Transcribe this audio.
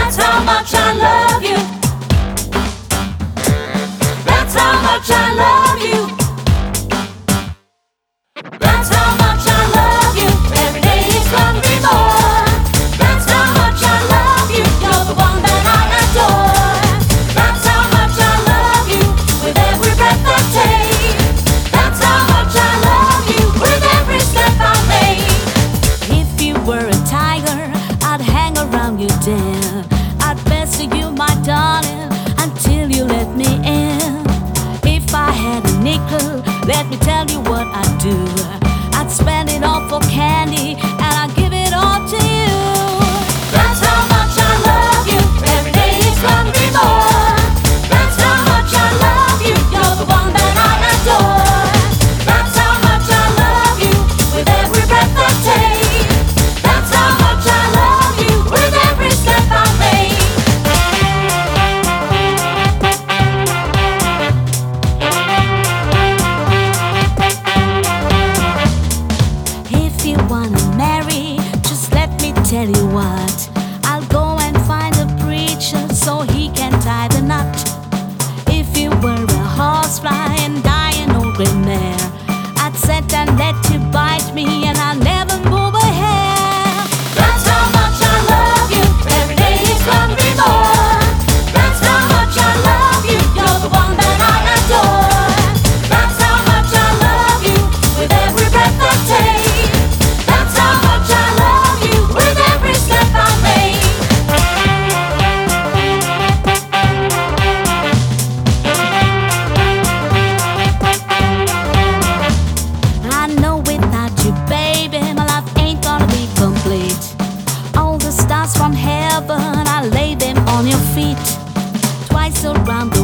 That's how much I love you. That's how much I love you. That's how much I love you. Every day is gonna be more. That's how much I love you. You're the one that I adore. That's how much I love you. With every breath I take. That's how much I love you. With every step I make. If you were a tiger, I'd hang around you then. I'd pester you, my darling, until you let me in. If I had a nickel, let me tell you what I'd do. I'd spend it all for candy, and I'd give it all to you. That's how much I love you. Every day is gonna be more. That's how much I love you. You're the one that I adore. That's how much I love you. With every breath I take. That's how much I love you. With every step I make. If you wanna marry, just let me tell you what. I'll go and find a preacher so he can tie the knot. If you were a horsefly and die an old gray mare, I'd sit and let you bite me, and I'll never move a hair. That's how much I love you. Every day is gonna be more. That's how much I love you. You're the one that I adore. That's how much I love you. With every breath I take. That's how much I love you. With every step I make. I know without you, baby, my life ain't gonna be complete. All the stars from heaven, I lay them on your feet. Twice around